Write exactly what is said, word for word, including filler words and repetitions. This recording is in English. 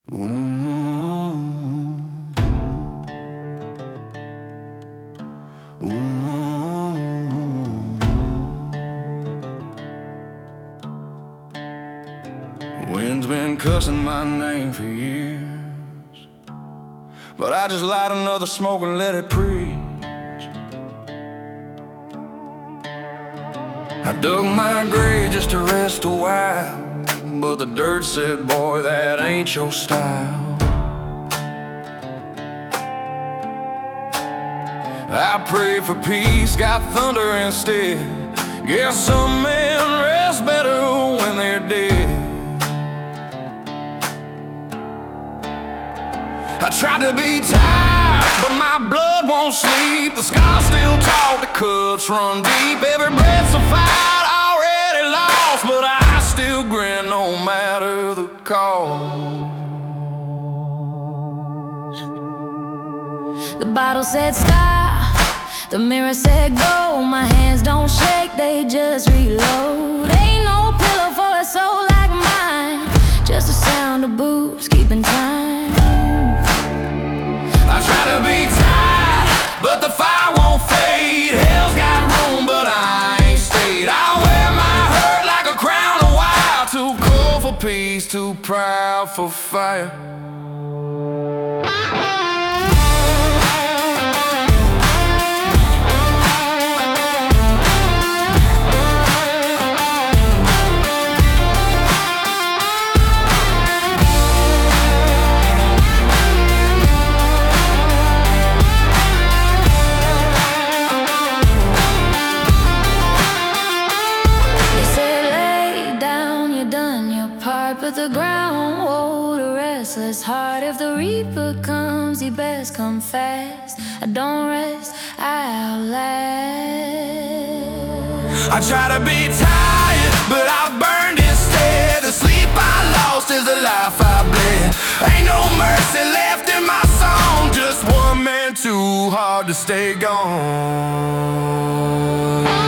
Ooh. Ooh. Wind's been cussing my name for years, but I just light another smoke and let it preach. I dug my grave just to rest a while, but the dirt said, boy, that ain't your style. I prayed for peace, got thunder instead. Guess some men rest better when they're dead. I tried to be tired, but my blood won't sleep. The scars still talk, the cuts run deep. Every breath's a fight, already lost, but I still grin no matter the cost. The bottle said stop, the mirror said go. My hands don't shake, they just reload. Ain't no pillow for a soul like mine, just the sound of boots keeping time. I try to be tired, but the fire won't fade. Hell's got room, but I ain't stayed. I wear my hurt like a crown a while. Too cold for peace, too proud for fire. But the ground hold a restless heart. If the reaper comes, he best come fast. I don't rest, I outlast. I try to be tired, but I've burned instead. The sleep I lost is the life I bled. Ain't no mercy left in my song, just one man too hard to stay gone.